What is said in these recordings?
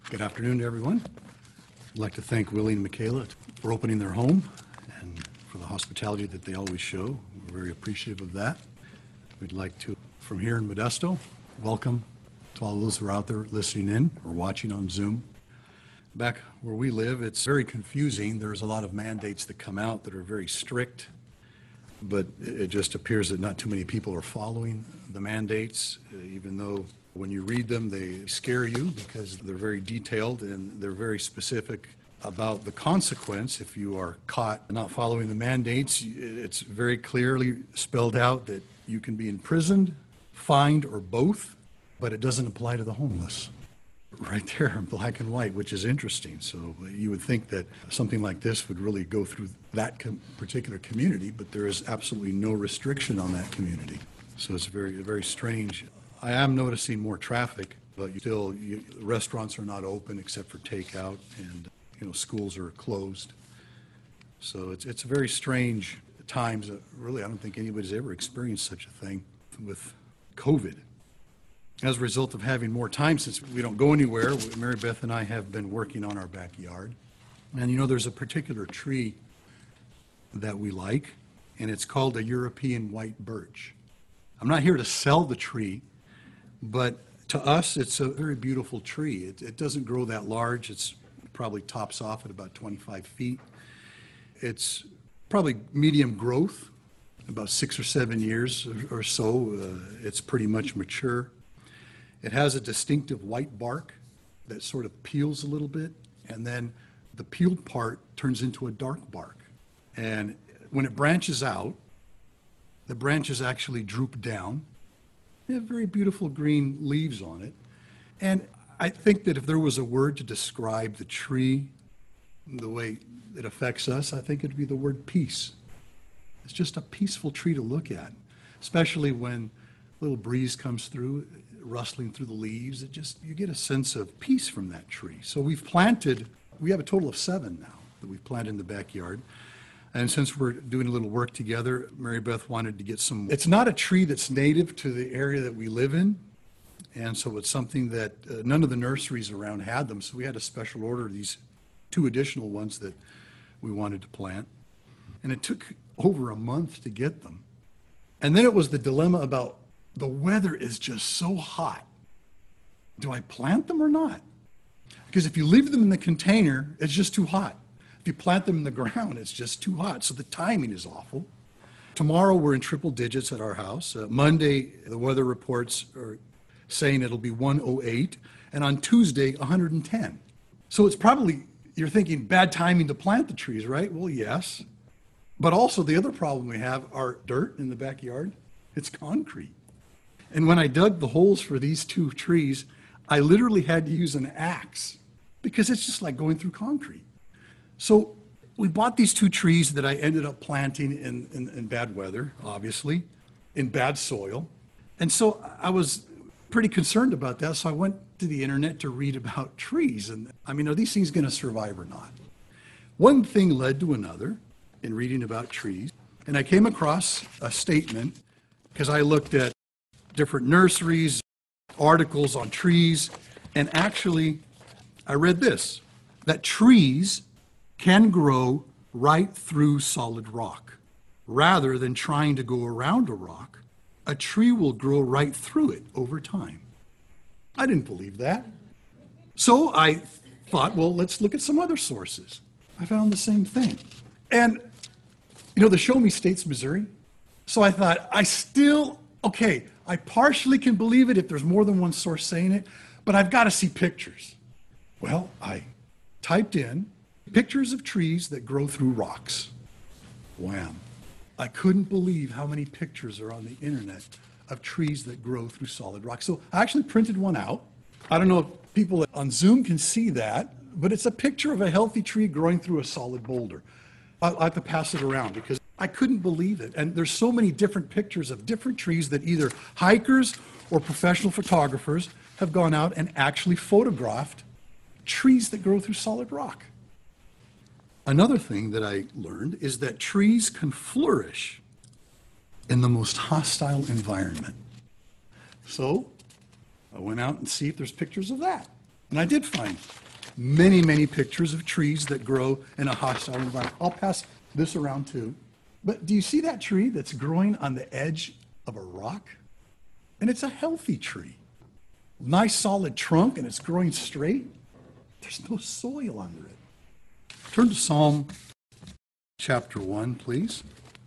Good afternoon to everyone. I'd like to thank Willie and Michaela for opening their home and for the hospitality that they always show. We're very appreciative of that. We'd like to, from here in Modesto, welcome to all those who are out there listening in or watching on Zoom. Back where we live, it's very confusing. There's a lot of mandates that come out that are very strict, but it just appears that not too many people are following the mandates, even though when you read them, they scare you because they're very detailed and they're very specific about the consequence if you are caught not following the mandates. It's very clearly spelled out that you can be imprisoned, fined, or both, but it doesn't apply to the homeless. Right there in black and white, which is interesting. So you would think that something like this would really go through that particular community, but there is absolutely no restriction on that community. So it's very, very strange. I am noticing more traffic, but still, restaurants are not open except for takeout, and schools are closed. So it's very strange times. Really, I don't think anybody's ever experienced such a thing with COVID. As a result of having more time, since we don't go anywhere, Mary Beth and I have been working on our backyard. And there's a particular tree that we like, and it's called a European white birch. I'm not here to sell the tree, but to us, it's a very beautiful tree. It doesn't grow that large. It's probably tops off at about 25 feet. It's probably medium growth, about 6 or 7 years or so. It's pretty much mature. It has a distinctive white bark that sort of peels a little bit, and then the peeled part turns into a dark bark. And when it branches out, the branches actually droop down. They have very beautiful green leaves on it. And I think that if there was a word to describe the tree, the way it affects us, I think it'd be the word peace. It's just a peaceful tree to look at, especially when a little breeze comes through, rustling through the leaves. You get a sense of peace from that tree. So we have a total of 7 now that we've planted in the backyard. And since we're doing a little work together, Mary Beth wanted to get some. It's not a tree that's native to the area that we live in. And so it's something that none of the nurseries around had them. So we had a special order of these 2 additional ones that we wanted to plant. And it took over a month to get them. And then it was the dilemma about the weather is just so hot. Do I plant them or not? Because if you leave them in the container, it's just too hot. If you plant them in the ground, it's just too hot. So the timing is awful. Tomorrow we're in triple digits at our house. Monday, the weather reports are saying it'll be 108, and on Tuesday, 110. So it's probably, you're thinking, bad timing to plant the trees, right? Well, yes. But also the other problem we have are dirt in the backyard. It's concrete. And when I dug the holes for these 2 trees, I literally had to use an axe because it's just like going through concrete. So we bought these 2 trees that I ended up planting in bad weather, obviously, in bad soil. And so I was pretty concerned about that. So I went to the internet to read about trees. And are these things going to survive or not? One thing led to another in reading about trees. And I came across a statement because I looked at different nurseries, articles on trees, and actually I read this, that trees can grow right through solid rock. Rather than trying to go around a rock, a tree will grow right through it over time. I didn't believe that. So I thought, well, let's look at some other sources. I found the same thing. And the Show Me State's Missouri. So I thought, I partially can believe it if there's more than one source saying it, but I've got to see pictures. Well, I typed in pictures of trees that grow through rocks. Wham. I couldn't believe how many pictures are on the internet of trees that grow through solid rock. So I actually printed one out. I don't know if people on Zoom can see that, but it's a picture of a healthy tree growing through a solid boulder. I'll have to pass it around because I couldn't believe it. And there's so many different pictures of different trees that either hikers or professional photographers have gone out and actually photographed trees that grow through solid rock. Another thing that I learned is that trees can flourish in the most hostile environment. So I went out and see if there's pictures of that. And I did find many, many pictures of trees that grow in a hostile environment. I'll pass this around too. But do you see that tree that's growing on the edge of a rock? And it's a healthy tree. Nice solid trunk, and it's growing straight. There's no soil under it. Turn to Psalm chapter 1, please.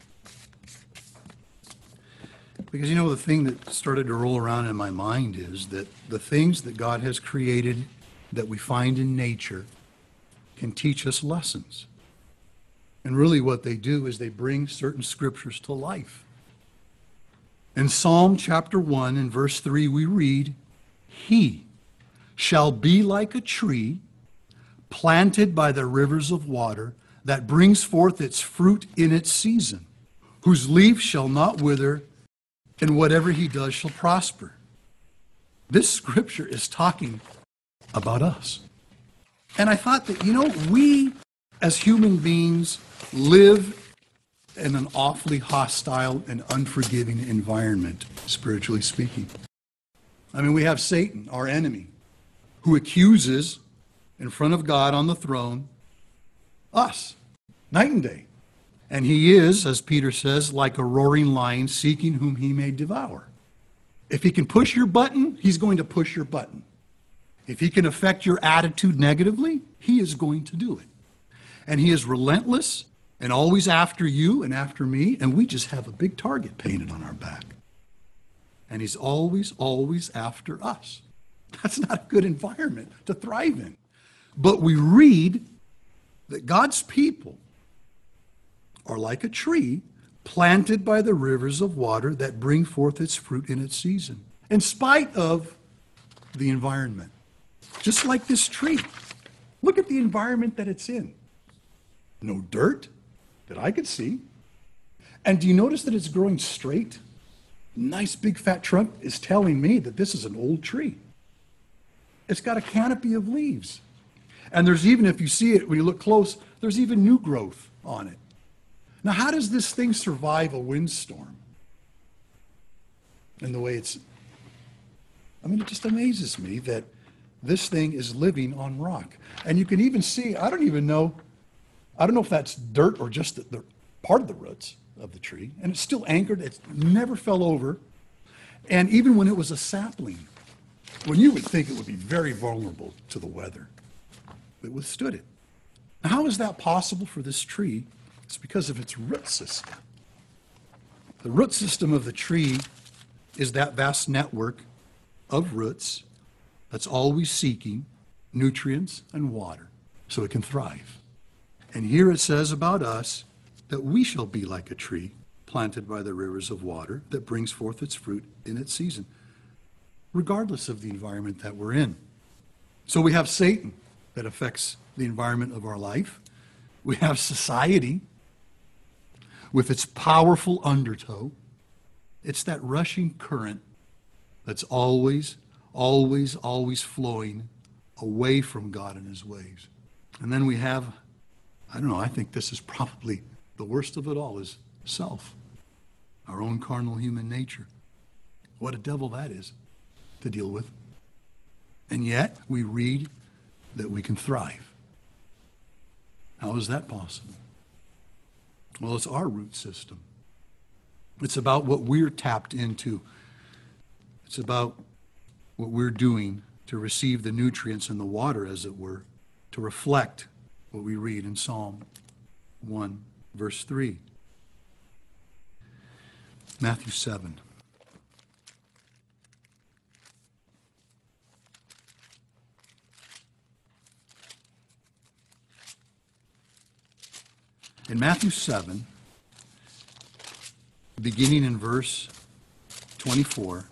Because you know, the thing that started to roll around in my mind is that the things that God has created that we find in nature can teach us lessons. And really what they do is they bring certain scriptures to life. In Psalm chapter 1 and verse 3 we read, "He shall be like a tree planted by the rivers of water that brings forth its fruit in its season, whose leaf shall not wither, and whatever he does shall prosper." This scripture is talking about us. And I thought that, we as human beings live in an awfully hostile and unforgiving environment, spiritually speaking. I mean, we have Satan, our enemy, who accuses in front of God on the throne us, night and day. And he is, as Peter says, like a roaring lion seeking whom he may devour. If he can push your button, he's going to push your button. If he can affect your attitude negatively, he is going to do it. And he is relentless and always after you and after me, and we just have a big target painted on our back. And he's always, always after us. That's not a good environment to thrive in. But we read that God's people are like a tree planted by the rivers of water that bring forth its fruit in its season, in spite of the environment. Just like this tree. Look at the environment that it's in. No dirt that I could see. And do you notice that it's growing straight? Nice big fat trunk is telling me that this is an old tree. It's got a canopy of leaves. And there's even, if you see it, when you look close, there's even new growth on it. Now, how does this thing survive a windstorm? And the way it just amazes me that this thing is living on rock. And you can even see, I don't know if that's dirt or just the part of the roots of the tree. And it's still anchored. It never fell over. And even when it was a sapling, when you would think it would be very vulnerable to the weather, it withstood it. Now, how is that possible for this tree? It's because of its root system. The root system of the tree is that vast network of roots that's always seeking nutrients and water so it can thrive. And here it says about us that we shall be like a tree planted by the rivers of water that brings forth its fruit in its season, regardless of the environment that we're in. So we have Satan that affects the environment of our life. We have society with its powerful undertow. It's that rushing current that's always, always, always flowing away from God and his ways. And then we have, I think this is probably the worst of it all, is self, our own carnal human nature. What a devil that is to deal with. And yet we read that we can thrive. How is that possible? Well, it's our root system. It's about what we're tapped into. It's about what we're doing to receive the nutrients and the water, as it were, to reflect what we read in Psalm 1, verse 3. Matthew 7. In Matthew 7, beginning in verse 24,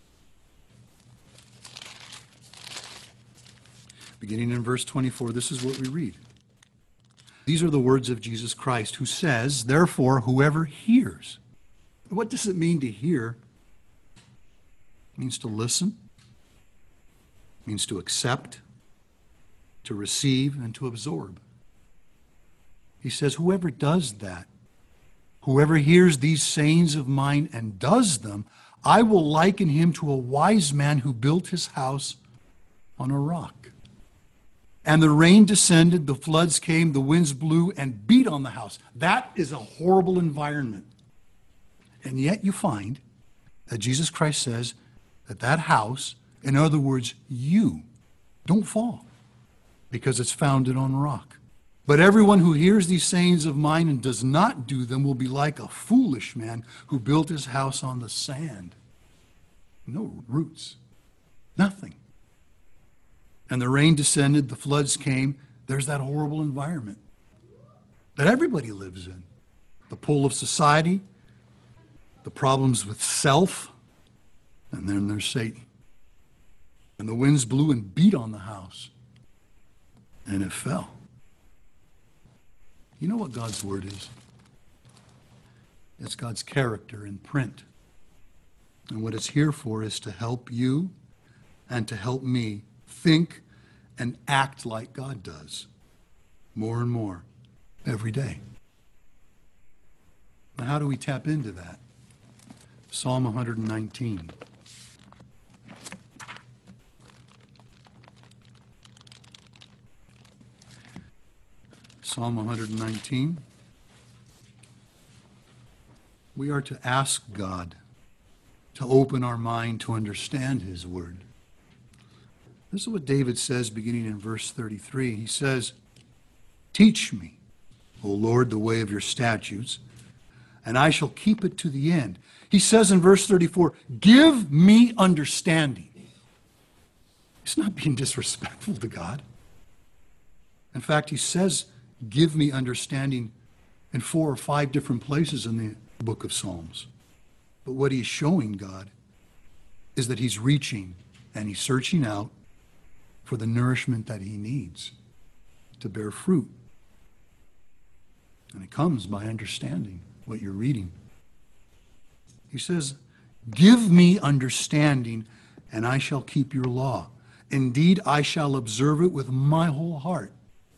this is what we read. These are the words of Jesus Christ, who says, "Therefore, whoever hears." What does it mean to hear? It means to listen. It means to accept, to receive, and to absorb. He says, whoever does that, whoever hears these sayings of mine and does them, I will liken him to a wise man who built his house on a rock. And the rain descended, the floods came, the winds blew and beat on the house. That is a horrible environment. And yet you find that Jesus Christ says that that house, in other words, you, don't fall because it's founded on rock. But everyone who hears these sayings of mine and does not do them will be like a foolish man who built his house on the sand. No roots, nothing. And the rain descended, the floods came. There's that horrible environment that everybody lives in. The pull of society, the problems with self, and then there's Satan. And the winds blew and beat on the house, and it fell. You know what God's word is? It's God's character in print. And what it's here for is to help you and to help me think and act like God does more and more every day. Now, how do we tap into that? Psalm 119. Psalm 119. We are to ask God to open our mind to understand his word. This is what David says beginning in verse 33. He says, "Teach me, O Lord, the way of your statutes, and I shall keep it to the end." He says in verse 34, "Give me understanding." He's not being disrespectful to God. In fact, he says, "Give me understanding" in 4 or 5 different places in the book of Psalms. But what he's showing God is that he's reaching and he's searching out for the nourishment that he needs to bear fruit. And it comes by understanding what you're reading. He says, "Give me understanding, and I shall keep your law. Indeed, I shall observe it with my whole heart."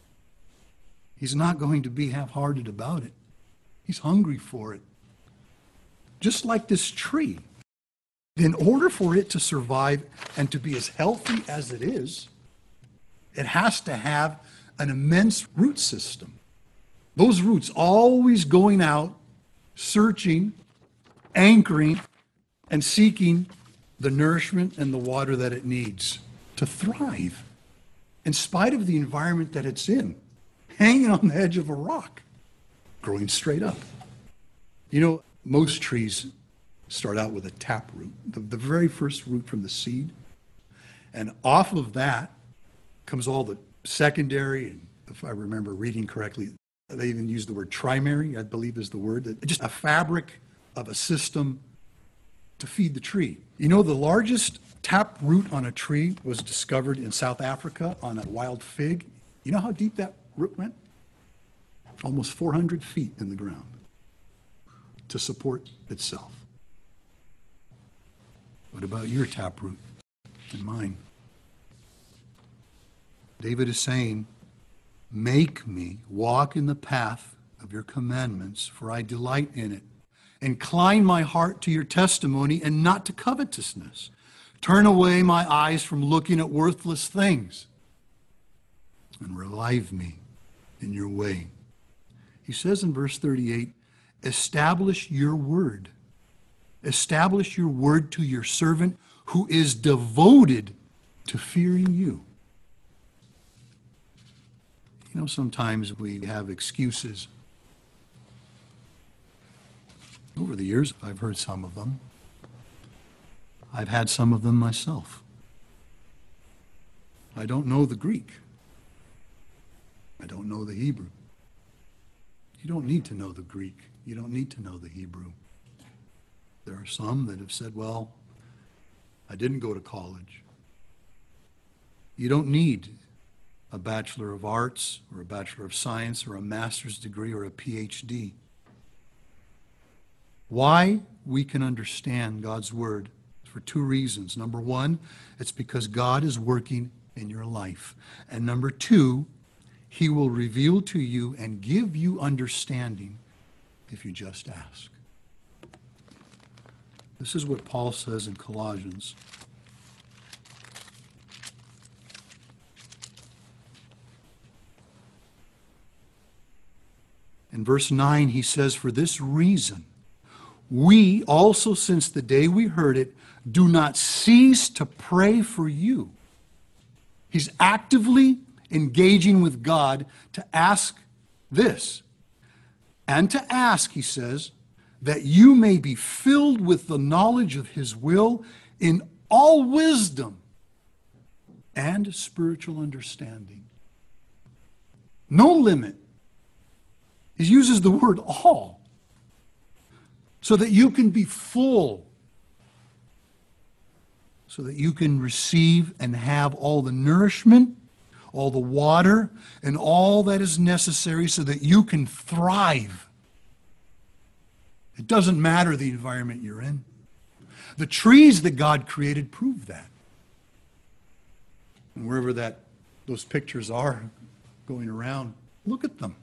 He's not going to be half-hearted about it. He's hungry for it. Just like this tree. In order for it to survive and to be as healthy as it is, it has to have an immense root system. Those roots always going out, searching, anchoring, and seeking the nourishment and the water that it needs to thrive, in spite of the environment that it's in, hanging on the edge of a rock, growing straight up. You know, most trees start out with a tap root, the very first root from the seed. And off of that comes all the secondary, and if I remember reading correctly, they even use the word trimary, I believe is the word, just a fabric of a system to feed the tree. You know, the largest tap root on a tree was discovered in South Africa on a wild fig. You know how deep that root went? Almost 400 feet in the ground to support itself. What about your taproot and mine? David is saying, "Make me walk in the path of your commandments, for I delight in it. Incline my heart to your testimony and not to covetousness. Turn away my eyes from looking at worthless things, and revive me in your way." He says in verse 38, "Establish your word. Establish your word to your servant who is devoted to fearing you." You know, sometimes we have excuses. Over the years, I've heard some of them. I've had some of them myself. I don't know the Greek. I don't know the Hebrew. You don't need to know the Greek. You don't need to know the Hebrew. There are some that have said, "Well, I didn't go to college." You don't need a Bachelor of Arts or a Bachelor of Science or a master's degree or a PhD. Why we can understand God's word is for 2 reasons. Number 1, it's because God is working in your life. And number 2, he will reveal to you and give you understanding if you just ask. This is what Paul says in Colossians. In verse 9, he says, "For this reason, we also, since the day we heard it, do not cease to pray for you." He's actively engaging with God to ask this. And to ask, he says, that you may be filled with the knowledge of his will in all wisdom and spiritual understanding. No limit. He uses the word all. So that you can be full. So that you can receive and have all the nourishment, all the water, and all that is necessary so that you can thrive. It doesn't matter the environment you're in. The trees that God created prove that. And wherever those pictures are going around, look at them.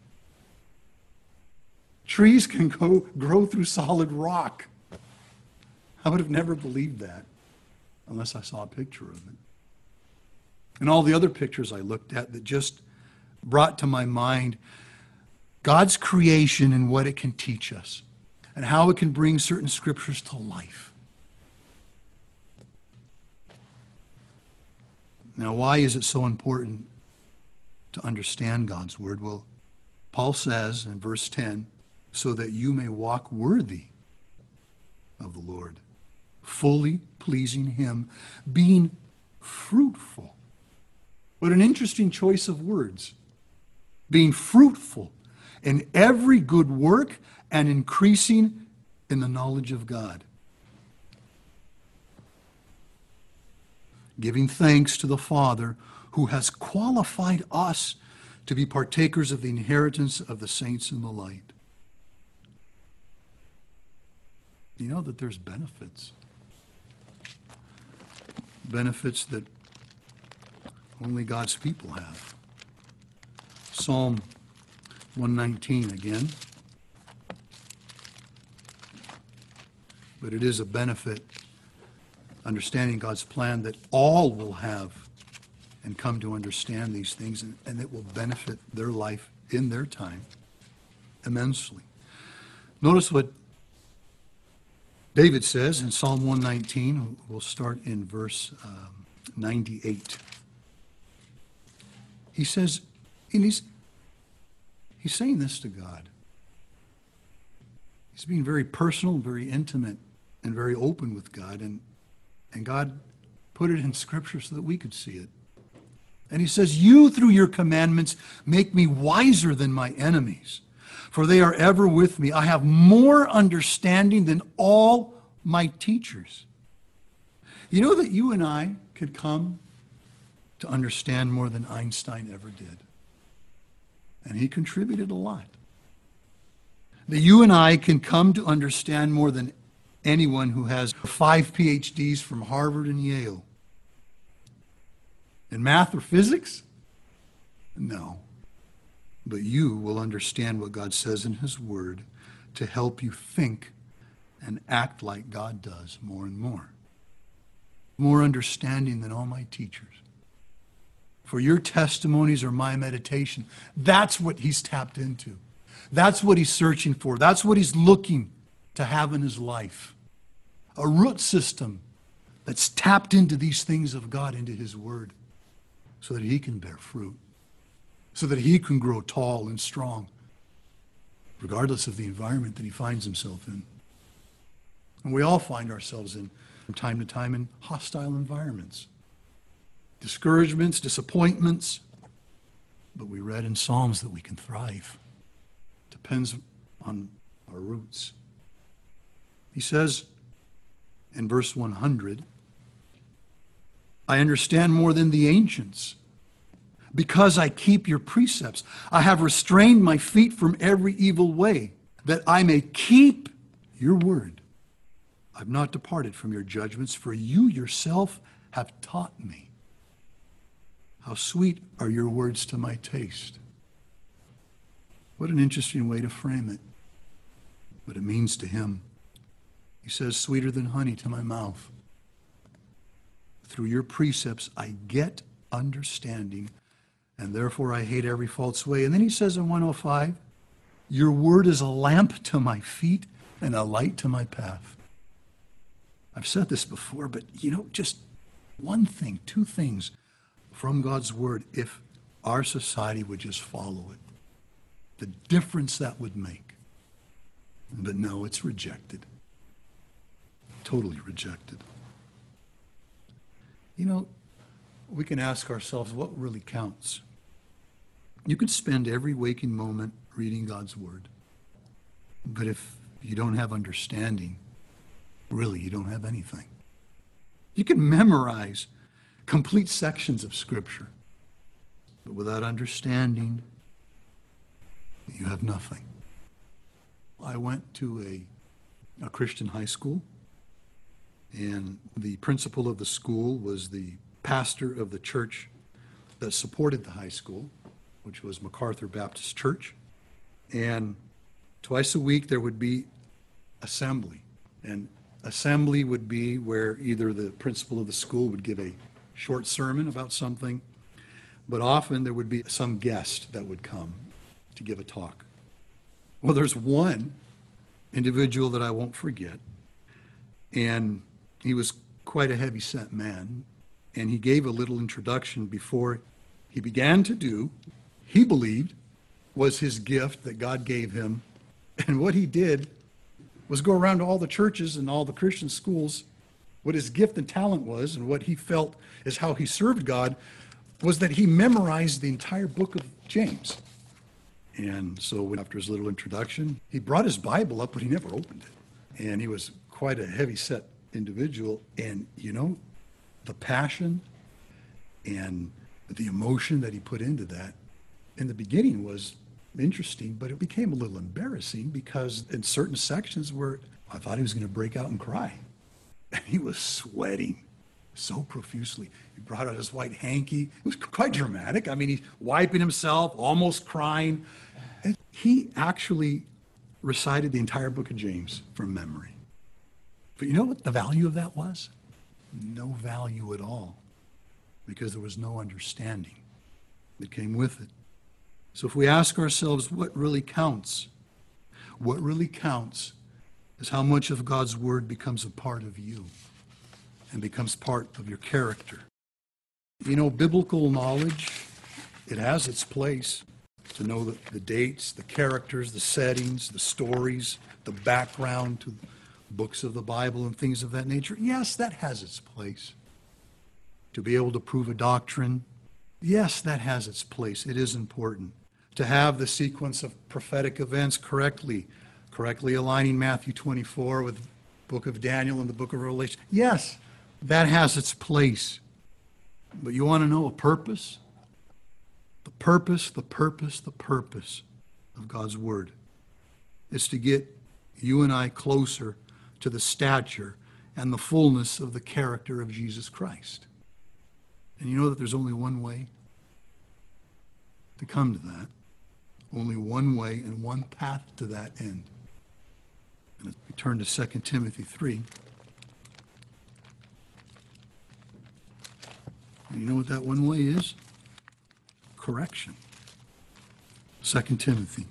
Trees can grow through solid rock. I would have never believed that unless I saw a picture of it. And all the other pictures I looked at that just brought to my mind God's creation and what it can teach us and how it can bring certain scriptures to life. Now, why is it so important to understand God's word? Well, Paul says in verse 10, so that you may walk worthy of the Lord, fully pleasing him, being fruitful. What an interesting choice of words. Being fruitful in every good work and increasing in the knowledge of God. Giving thanks to the Father who has qualified us to be partakers of the inheritance of the saints in the light. You know that there's benefits. Benefits that only God's people have. Psalm 119 again. But it is a benefit, understanding God's plan, that all will have and come to understand these things, and it will benefit their life in their time immensely. Notice what David says in Psalm 119. We'll start in verse 98. He says, and he's saying this to God. He's being very personal, very intimate, and very open with God. And God put it in Scripture so that we could see it. And he says, you, through your commandments, make me wiser than my enemies, for they are ever with me. I have more understanding than all my teachers. You know that you and I could come to understand more than Einstein ever did. And he contributed a lot. That you and I can come to understand more than anyone who has 5 PhDs from Harvard and Yale. In math or physics? No. But you will understand what God says in his word to help you think and act like God does more and more. More understanding than all my teachers. For your testimonies are my meditation. That's what he's tapped into. That's what he's searching for. That's what he's looking to have in his life. A root system that's tapped into these things of God, into his word, so that he can bear fruit, so that he can grow tall and strong, regardless of the environment that he finds himself in. And we all find ourselves in, from time to time, in hostile environments. Discouragements, disappointments. But we read in Psalms that we can thrive. Depends on our roots. He says in verse 100, I understand more than the ancients, because I keep your precepts. I have restrained my feet from every evil way, that I may keep your word. I've not departed from your judgments, for you yourself have taught me. How sweet are your words to my taste. What an interesting way to frame it. What it means to him. He says, sweeter than honey to my mouth. Through your precepts I get understanding, and therefore I hate every false way. And then he says in 105, Your word is a lamp to my feet and a light to my path. I've said this before, but just one thing, two things from God's word, if our society would just follow it, the difference that would make. But no, it's rejected. Totally rejected. We can ask ourselves, what really counts? You could spend every waking moment reading God's word. But if you don't have understanding, really, you don't have anything. You can memorize complete sections of Scripture, but without understanding, you have nothing. I went to a Christian high school, and the principal of the school was the pastor of the church that supported the high school, which was MacArthur Baptist Church. And twice a week there would be assembly. And assembly would be where either the principal of the school would give a short sermon about something, but often there would be some guest that would come to give a talk. Well, there's one individual that I won't forget, and he was quite a heavy-set man, and he gave a little introduction before he began to do, he believed, was his gift that God gave him. And what he did was go around to all the churches and all the Christian schools. What his gift and talent was, and what he felt is how he served God, was that he memorized the entire book of James. And so after his little introduction, he brought his Bible up, but he never opened it. And he was quite a heavy-set individual. And the passion and the emotion that he put into that in the beginning was interesting, but it became a little embarrassing because in certain sections where I thought he was going to break out and cry. And he was sweating so profusely. He brought out his white hanky. It was quite dramatic. I mean, he's wiping himself, almost crying. And he actually recited the entire book of James from memory. But you know what the value of that was? No value at all, because there was no understanding that came with it. So if we ask ourselves what really counts is how much of God's word becomes a part of you and becomes part of your character. Biblical knowledge, it has its place to know the dates, the characters, the settings, the stories, the background to books of the Bible and things of that nature. Yes, that has its place. To be able to prove a doctrine, yes, that has its place. It is important. To have the sequence of prophetic events correctly aligning Matthew 24 with the book of Daniel and the book of Revelation. Yes, that has its place. But you want to know a purpose? The purpose of God's word is to get you and I closer to the stature and the fullness of the character of Jesus Christ. And you know that there's only one way to come to that. Only one way and one path to that end. And we turn to 2 Timothy 3. And you know what that one way is? Correction. 2 Timothy.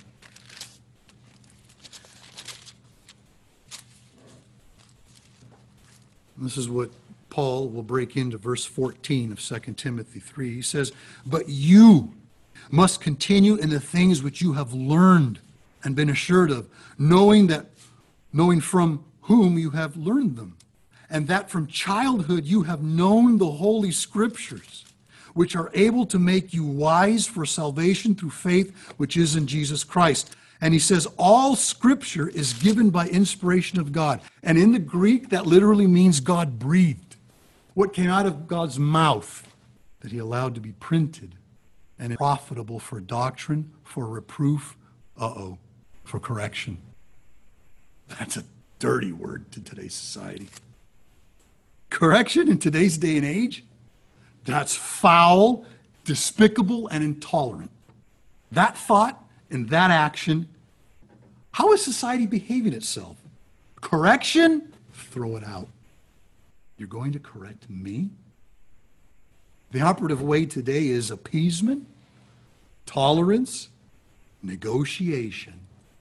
And this is what Paul will break into verse 14 of 2 Timothy 3. He says, "But you must continue in the things which you have learned and been assured of, knowing from whom you have learned them, and that from childhood you have known the Holy Scriptures, which are able to make you wise for salvation through faith which is in Jesus Christ." And he says all Scripture is given by inspiration of God. And in the Greek, that literally means God breathed. What came out of God's mouth that he allowed to be printed and profitable for doctrine, for reproof, for correction. That's a dirty word to today's society. Correction in today's day and age? That's foul, despicable, and intolerant. That thought and that action, how is society behaving itself? Correction? Throw it out. You're going to correct me? The operative way today is appeasement, tolerance, negotiation,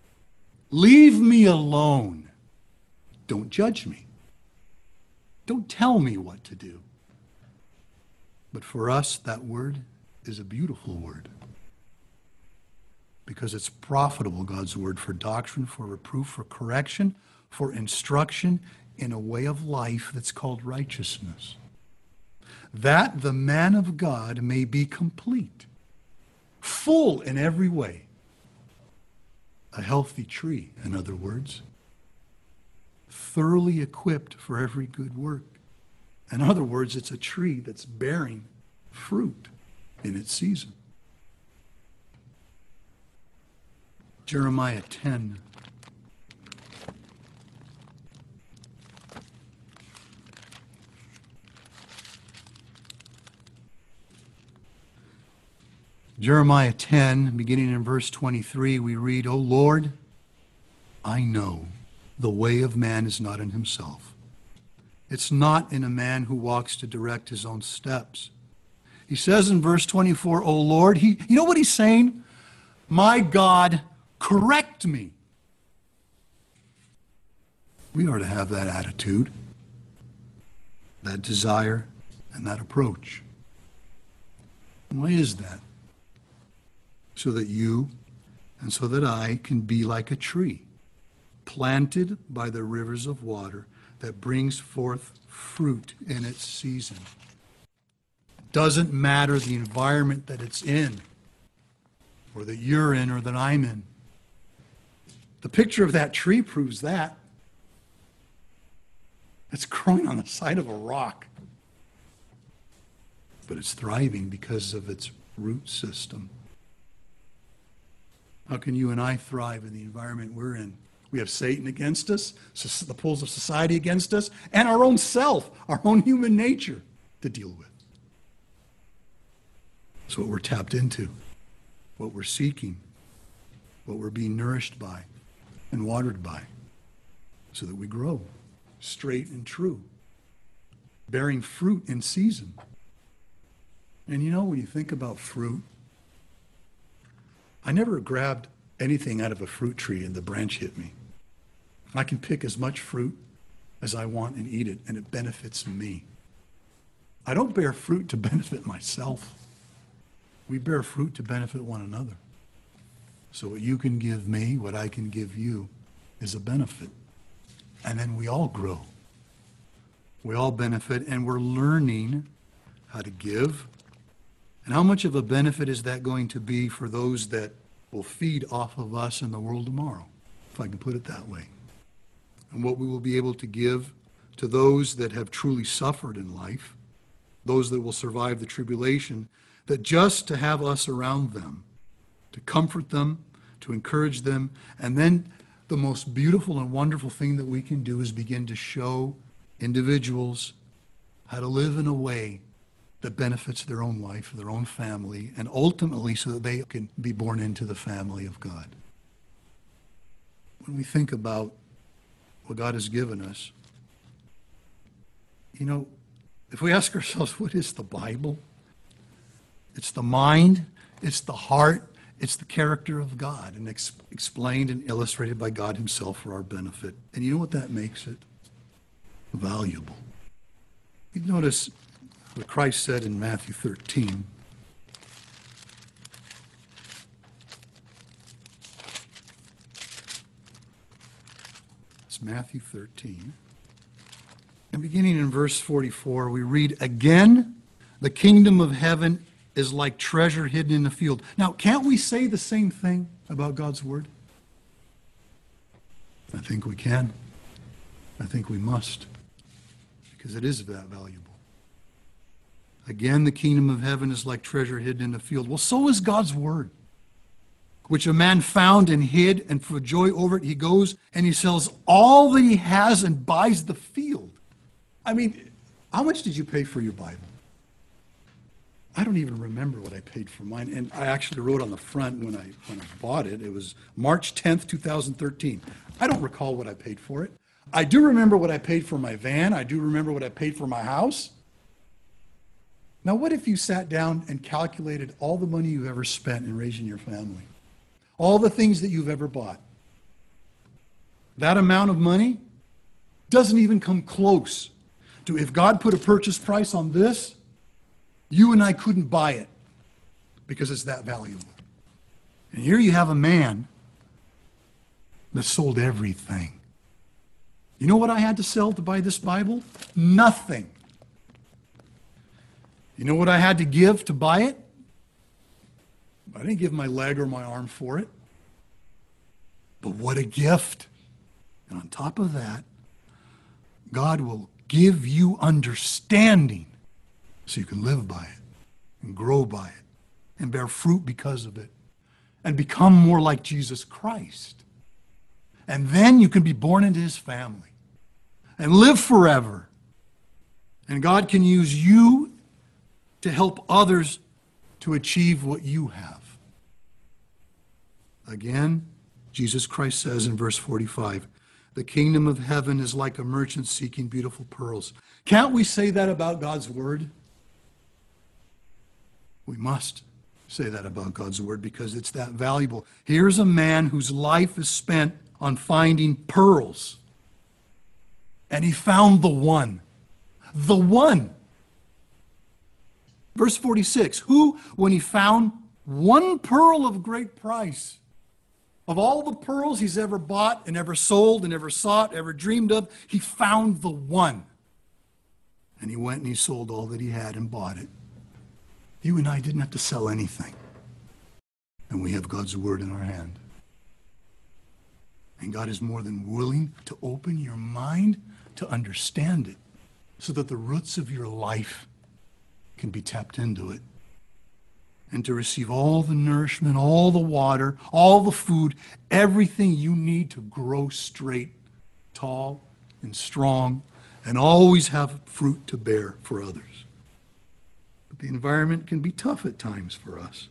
Leave me alone. Don't judge me. Don't tell me what to do. But for us, that word is a beautiful word. Because it's profitable, God's word, for doctrine, for reproof, for correction, for instruction in a way of life that's called righteousness. That the man of God may be complete, full in every way. A healthy tree, in other words, thoroughly equipped for every good work. In other words, it's a tree that's bearing fruit in its season. Jeremiah 10. Jeremiah 10, beginning in verse 23, we read, O Lord, I know the way of man is not in himself. It's not in a man who walks to direct his own steps. He says in verse 24, O Lord, you know what he's saying? My God, correct me. We are to have that attitude, that desire, and that approach. And why is that? So that you and so that I can be like a tree planted by the rivers of water that brings forth fruit in its season. Doesn't matter the environment that it's in, or that you're in, or that I'm in. The picture of that tree proves that. It's growing on the side of a rock. But it's thriving because of its root system. How can you and I thrive in the environment we're in? We have Satan against us, the pulls of society against us, and our own self, our own human nature to deal with. It's what we're tapped into, what we're seeking, what we're being nourished by and watered by, so that we grow straight and true, bearing fruit in season. And you know, when you think about fruit, I never grabbed anything out of a fruit tree and the branch hit me. I can pick as much fruit as I want and eat it, and it benefits me. I don't bear fruit to benefit myself. We bear fruit to benefit one another. So what you can give me, what I can give you, is a benefit. And then we all grow. We all benefit, and we're learning how to give. And how much of a benefit is that going to be for those that will feed off of us in the world tomorrow, if I can put it that way? And what we will be able to give to those that have truly suffered in life, those that will survive the tribulation, that just to have us around them, to comfort them, to encourage them, and then the most beautiful and wonderful thing that we can do is begin to show individuals how to live in a way that benefits their own life, their own family, and ultimately so that they can be born into the family of God. When we think about what God has given us, you know, if we ask ourselves, what is the Bible? It's the mind, it's the heart, it's the character of God, and explained and illustrated by God himself for our benefit. And you know what that makes it? Valuable. You notice what Christ said in Matthew 13. It's Matthew 13. And beginning in verse 44, we read, again, the kingdom of heaven is like treasure hidden in a field. Now, can't we say the same thing about God's word? I think we can. I think we must, because it is that valuable. Again, the kingdom of heaven is like treasure hidden in a field. Well, so is God's word, which a man found and hid, and for joy over it, he goes and he sells all that he has and buys the field. I mean, how much did you pay for your Bible? I don't even remember what I paid for mine. And I actually wrote on the front when I bought it. It was March 10th, 2013. I don't recall what I paid for it. I do remember what I paid for my van. I do remember what I paid for my house. Now, what if you sat down and calculated all the money you've ever spent in raising your family? All the things that you've ever bought? That amount of money doesn't even come close to, if God put a purchase price on this, you and I couldn't buy it because it's that valuable. And here you have a man that sold everything. You know what I had to sell to buy this Bible? Nothing. You know what I had to give to buy it? I didn't give my leg or my arm for it. But what a gift. And on top of that, God will give you understanding so you can live by it and grow by it and bear fruit because of it and become more like Jesus Christ. And then you can be born into his family and live forever. And God can use you to help others to achieve what you have. Again, Jesus Christ says in verse 45, the kingdom of heaven is like a merchant seeking beautiful pearls. Can't we say that about God's word? We must say that about God's word because it's that valuable. Here's a man whose life is spent on finding pearls. And he found the one. The one. Verse 46, who, when he found one pearl of great price, of all the pearls he's ever bought and ever sold and ever sought, ever dreamed of, he found the one. And he went and he sold all that he had and bought it. You and I didn't have to sell anything. And we have God's word in our hand. And God is more than willing to open your mind to understand it so that the roots of your life can be tapped into it. And to receive all the nourishment, all the water, all the food, everything you need to grow straight, tall, and strong, and always have fruit to bear for others. But the environment can be tough at times for us.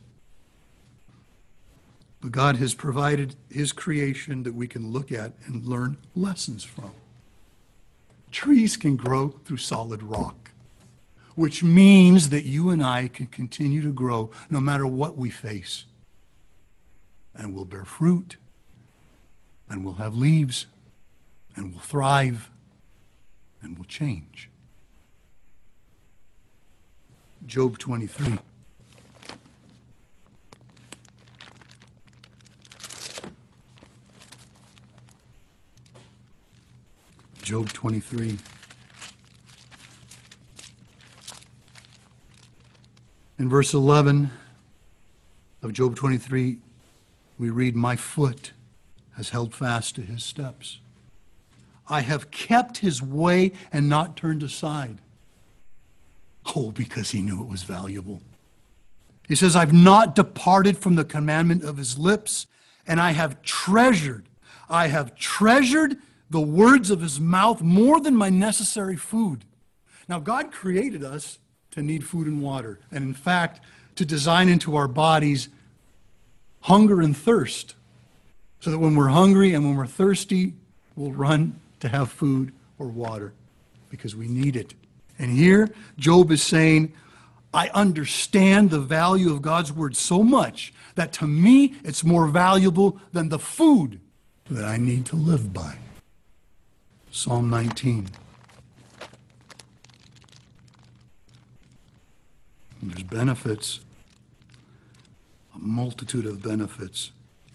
But God has provided his creation that we can look at and learn lessons from. Trees can grow through solid rock, which means that you and I can continue to grow no matter what we face. And we'll bear fruit, and we'll have leaves, and we'll thrive, and we'll change. Job 23. Job 23. In verse 11 of Job 23, we read, my foot has held fast to his steps. I have kept his way and not turned aside. Oh, because he knew it was valuable. He says, I've not departed from the commandment of his lips, and I have treasured the words of his mouth more than my necessary food. Now, God created us to need food and water, and in fact, to design into our bodies hunger and thirst, so that when we're hungry and when we're thirsty, we'll run to have food or water because we need it. And here, Job is saying, I understand the value of God's word so much that to me, it's more valuable than the food that I need to live by. Psalm 19. And there's benefits, a multitude of benefits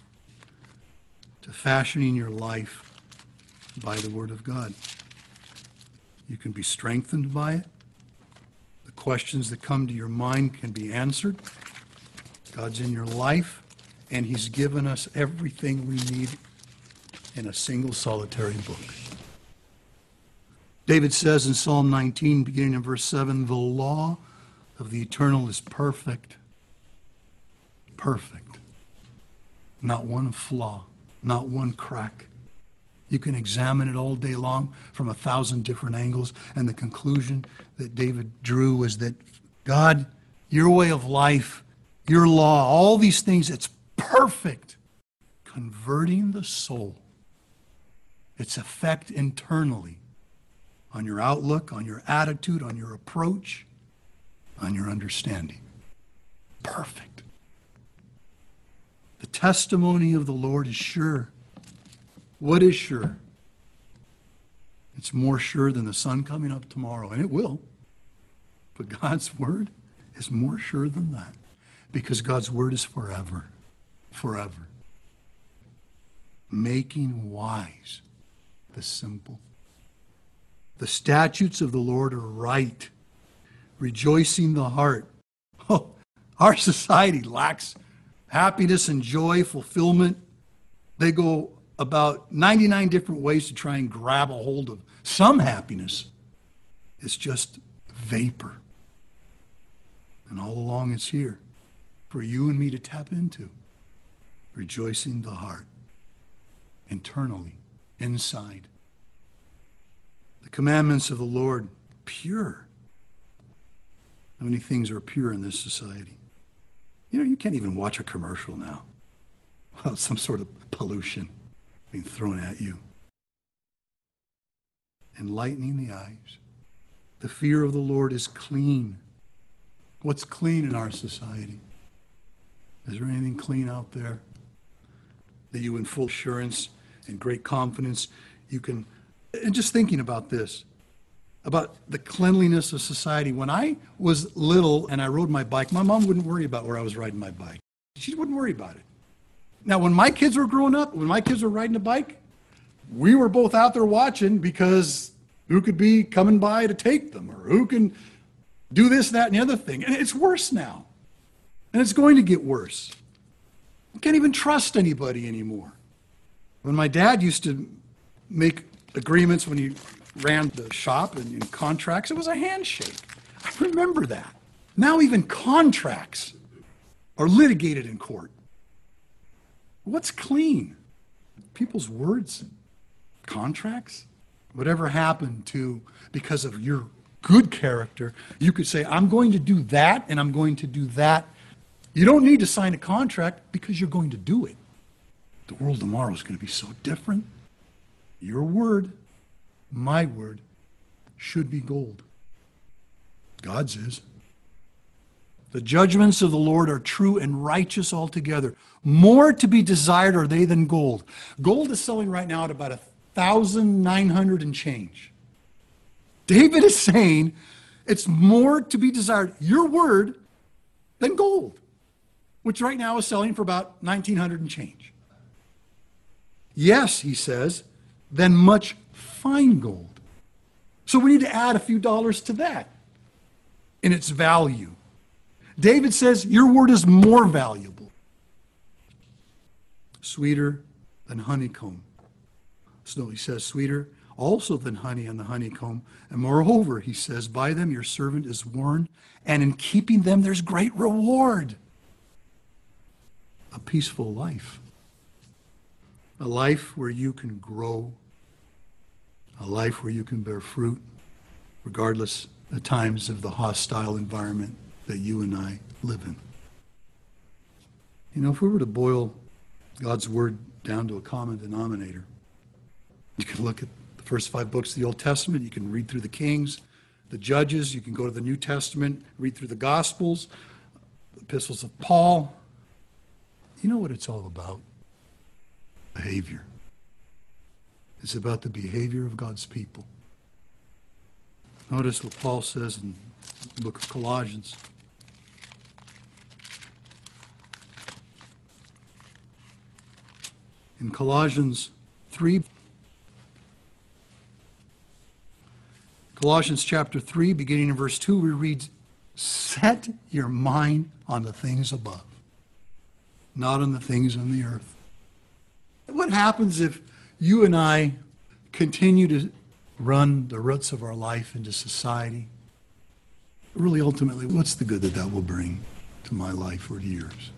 to fashioning your life by the Word of God. You can be strengthened by it. The questions that come to your mind can be answered. God's in your life, and he's given us everything we need in a single solitary book. David says in Psalm 19, beginning in verse 7, the law of the eternal is perfect. Perfect. Not one flaw, not one crack. You can examine it all day long from 1,000 different angles, and the conclusion that David drew was that God, your way of life, your law, all these things, it's perfect. Converting the soul. Its effect internally on your outlook, on your attitude, on your approach, on your understanding. Perfect. The testimony of the Lord is sure. What is sure? It's more sure than the sun coming up tomorrow, and it will. But God's word is more sure than that, because God's word is forever, forever. Making wise the simple. The statutes of the Lord are right, rejoicing the heart. Oh, our society lacks happiness and joy, fulfillment. They go about 99 different ways to try and grab a hold of some happiness. It's just vapor. And all along it's here for you and me to tap into. Rejoicing the heart. Internally, inside. The commandments of the Lord, pure. How many things are pure in this society? You know, you can't even watch a commercial now without some sort of pollution being thrown at you. Enlightening the eyes. The fear of the Lord is clean. What's clean in our society? Is there anything clean out there that you in full assurance and great confidence you can, and just thinking about this, about the cleanliness of society. When I was little and I rode my bike, my mom wouldn't worry about where I was riding my bike. She wouldn't worry about it. Now, when my kids were growing up, when my kids were riding a bike, we were both out there watching, because who could be coming by to take them, or who can do this, that, and the other thing. And it's worse now. And it's going to get worse. You can't even trust anybody anymore. When my dad used to make agreements when he ran the shop and in contracts, it was a handshake. I remember that. Now even contracts are litigated in court. What's clean? People's words? Contracts? Whatever happened to, because of your good character, you could say, I'm going to do that and I'm going to do that. You don't need to sign a contract because you're going to do it. The world tomorrow is going to be so different. Your word, my word, should be gold. God's is. The judgments of the Lord are true and righteous altogether. More to be desired are they than gold. Gold is selling right now at about 1,900 and change. David is saying it's more to be desired, your word, than gold, which right now is selling for about 1,900 and change. Yes, he says, than much fine gold. So we need to add a few dollars to that in its value. David says your word is more valuable, sweeter than honeycomb. So he says sweeter also than honey on the honeycomb. And moreover, he says, by them your servant is warned, and in keeping them there's great reward. A peaceful life. A life where you can grow. A life where you can bear fruit, regardless at times of the hostile environment that you and I live in. You know, if we were to boil God's word down to a common denominator, you can look at the first 5 books of the Old Testament, you can read through the Kings, the Judges, you can go to the New Testament, read through the Gospels, the epistles of Paul. You know what it's all about? Behavior. It's about the behavior of God's people. Notice what Paul says in the book of Colossians. In Colossians 3, Colossians chapter 3, beginning in verse 2, we read, set your mind on the things above, not on the things on the earth. What happens if you and I continue to run the roots of our life into society? Really, ultimately, what's the good that that will bring to my life or to yours?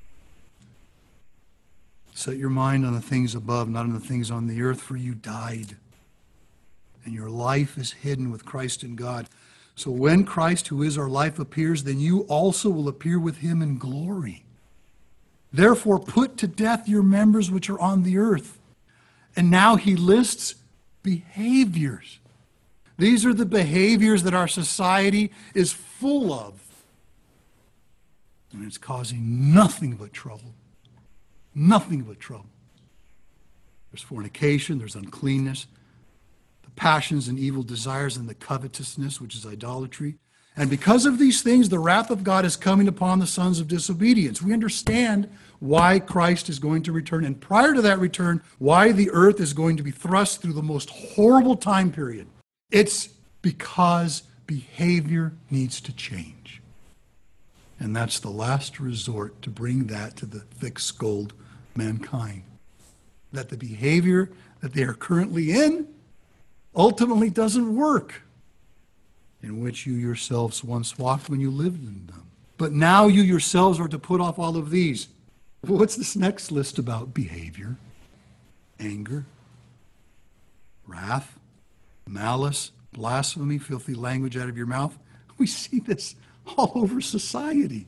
Set your mind on the things above, not on the things on the earth, for you died, and your life is hidden with Christ in God. So when Christ, who is our life, appears, then you also will appear with him in glory. Therefore, put to death your members which are on the earth. And now he lists behaviors. These are the behaviors that our society is full of. And it's causing nothing but trouble. Nothing but trouble. There's fornication, there's uncleanness, the passions and evil desires, and the covetousness, which is idolatry. And because of these things, the wrath of God is coming upon the sons of disobedience. We understand why Christ is going to return, and prior to that return, why the earth is going to be thrust through the most horrible time period. It's because behavior needs to change. And that's the last resort to bring that to the thick-skulled mankind. That the behavior that they are currently in ultimately doesn't work, in which you yourselves once walked when you lived in them. But now you yourselves are to put off all of these. What's this next list about? Behavior, anger, wrath, malice, blasphemy, filthy language out of your mouth. We see this all over society.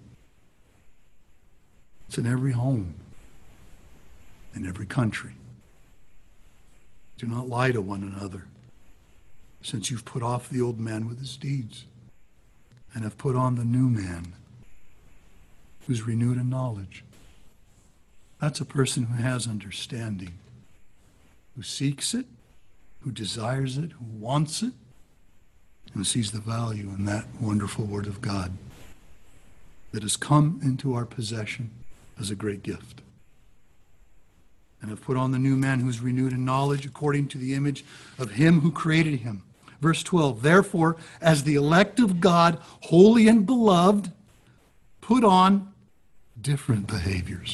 It's in every home, in every country. Do not lie to one another, since you've put off the old man with his deeds, and have put on the new man, who's renewed in knowledge. That's a person who has understanding, who seeks it, who desires it, who wants it, and sees the value in that wonderful Word of God that has come into our possession as a great gift. And have put on the new man who's renewed in knowledge according to the image of him who created him. Verse 12, therefore, as the elect of God, holy and beloved, put on different behaviors.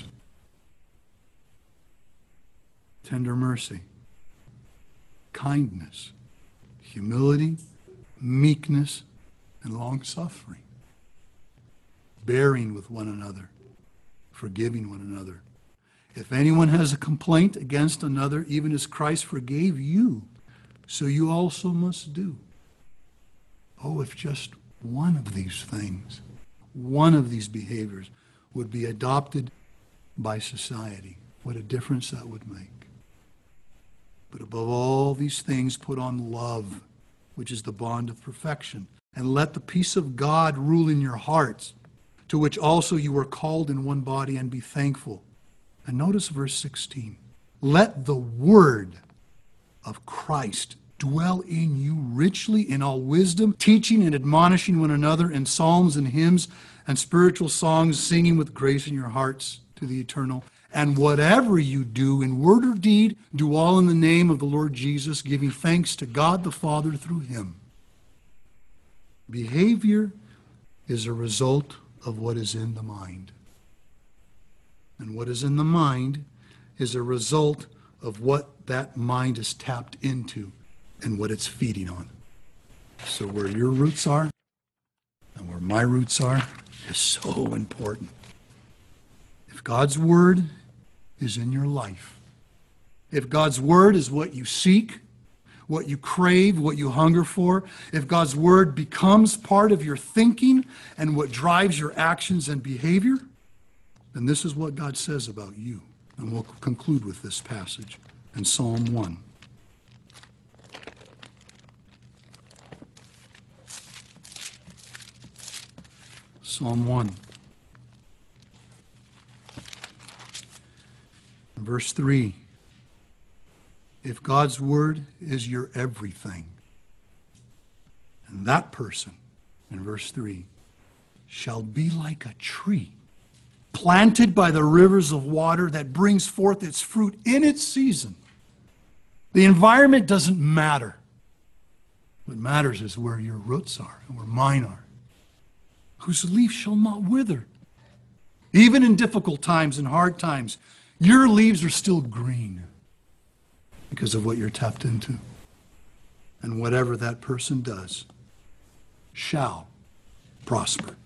Tender mercy, kindness, humility, meekness, and long-suffering. Bearing with one another, forgiving one another. If anyone has a complaint against another, even as Christ forgave you, so you also must do. Oh, if just one of these things, one of these behaviors would be adopted by society, what a difference that would make. But above all these things, put on love, which is the bond of perfection. And let the peace of God rule in your hearts, to which also you were called in one body, and be thankful. And notice verse 16. Let the word of Christ dwell in you richly in all wisdom, teaching and admonishing one another in psalms and hymns and spiritual songs, singing with grace in your hearts to the eternal. And whatever you do in word or deed, do all in the name of the Lord Jesus, giving thanks to God the Father through him. Behavior is a result of what is in the mind. And what is in the mind is a result of what that mind is tapped into and what it's feeding on. So where your roots are and where my roots are is so important. If God's word is in your life, if God's word is what you seek, what you crave, what you hunger for, if God's word becomes part of your thinking and what drives your actions and behavior, then this is what God says about you. And we'll conclude with this passage in Psalm 1. Psalm 1. Verse 3. If God's word is your everything, and that person, in verse 3, shall be like a tree planted by the rivers of water that brings forth its fruit in its season. The environment doesn't matter. What matters is where your roots are and where mine are. Whose leaf shall not wither. Even in difficult times and hard times, your leaves are still green because of what you're tapped into. And whatever that person does shall prosper.